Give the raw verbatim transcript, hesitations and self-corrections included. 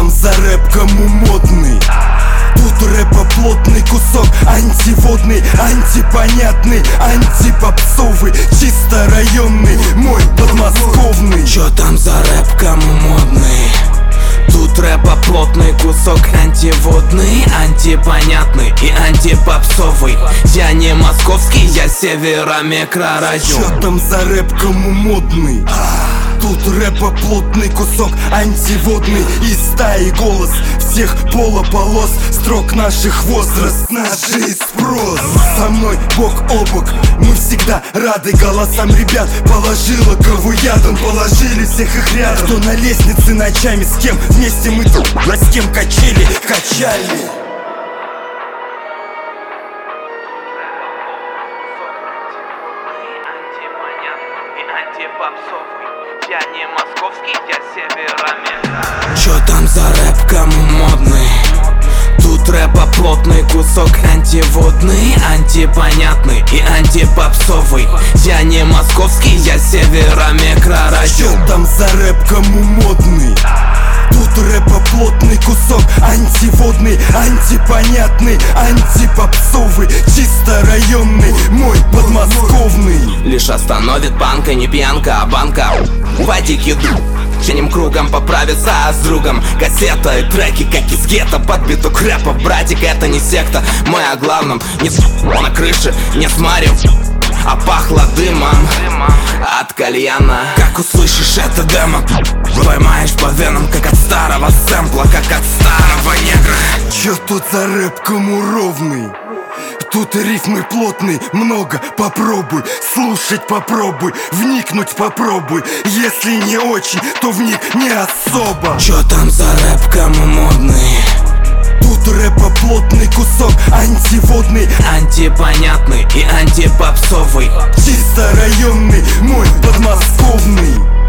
там за рэп, кому модный? Тут рэпа плотный кусок, антиводный, антипонятный, антипопсовый, чисто районный, мой подмосковный. Чё там за рэп, кому модный? Тут рэпа плотный кусок, антиводный, антипонятный и антипопсовый. Я не московский, я северомикрорайон. Чё там за рэп, кому модный? Тут рэпа плотный кусок, антиводный и стаи голос всех полополос, строк наших возраст, нажи спрос. Со мной бок о бок, мы всегда рады голосам ребят. Положила кого ядом, положили всех их рядом. Кто на лестнице ночами, с кем вместе мы тут, а с кем качели, качали. Я не московский, я северомикрорайон. Чё там за рэп, кому модный? Тут рэпа плотный кусок, антиводный, антипонятный и антипопсовый. Я не московский, я северомикрорайон. Чё там за рэп, кому модный? Тут рэпа плотный кусок, антиводный, антипонятный, антипопсовый, чисто районный, мой подмосковный. Лишь остановит банка, не пьянка, а банка ватики. Чиним кругом поправиться, а с другом кассета и треки, как из гетто, под биток рэпа. Братик, это не секта, мы о главном. Не с*** на крыше, не смарив, а пахло дымом от кальяна. Как услышишь это демо, поймаешь по венам, как от старого сэмпла, как от старого негра. Чё тут за рэп, кому ровный? Тут рифмы плотные, много, попробуй. Слушать попробуй, вникнуть попробуй. Если не очень, то вник не особо. Чё там за рэп, кому модный? Тут рэпа плотный кусок, антиводный, антипонятный и антипопсовый, чисто районный, мой подмосковный.